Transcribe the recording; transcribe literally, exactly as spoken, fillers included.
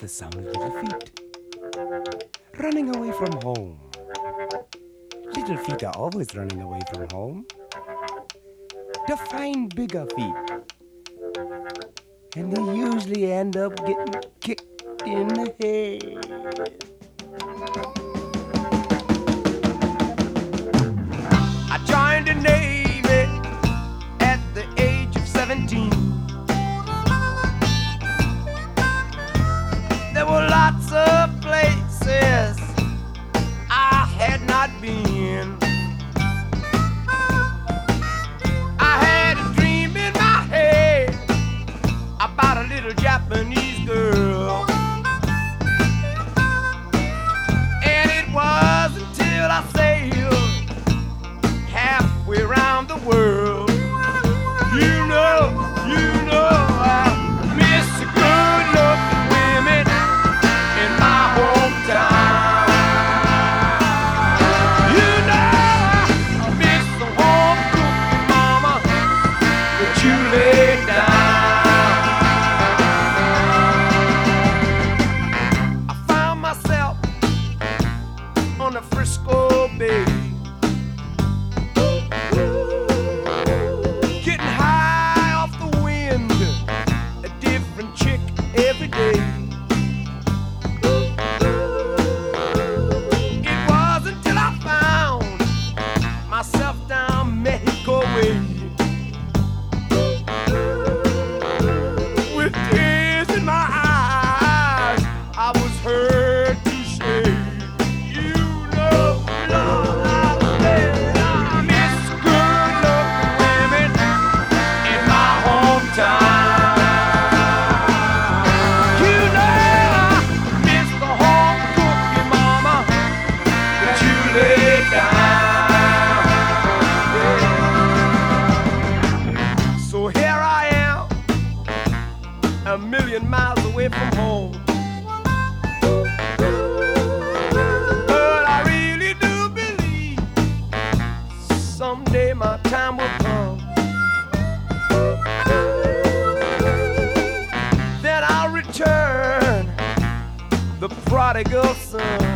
the sound of little feet running away from home. Little feet are always running away from home to find bigger feet. And they usually end up getting kicked in the head. I joined the Navy at the age of seventeen. There were lots of places I had not been. I had a dream in my head about a little Japanese girl. And it was until I sailed halfway around the world. You know, you know, I miss the good looking women in my hometown. You know, I miss the home cooking mama that you laid down. I found myself on the Frisco Bay, getting high off the wind, a different chick every day. It was until I found myself down Mexico way, with tears in my eyes. I was heard to say, you know, Lord, I said I miss good-looking women in my hometown. You know, I miss the home-cooking mama that you laid down. Yeah. So here I am, a million miles away from home. But I really do believe someday my time will come. Then I'll return the prodigal son.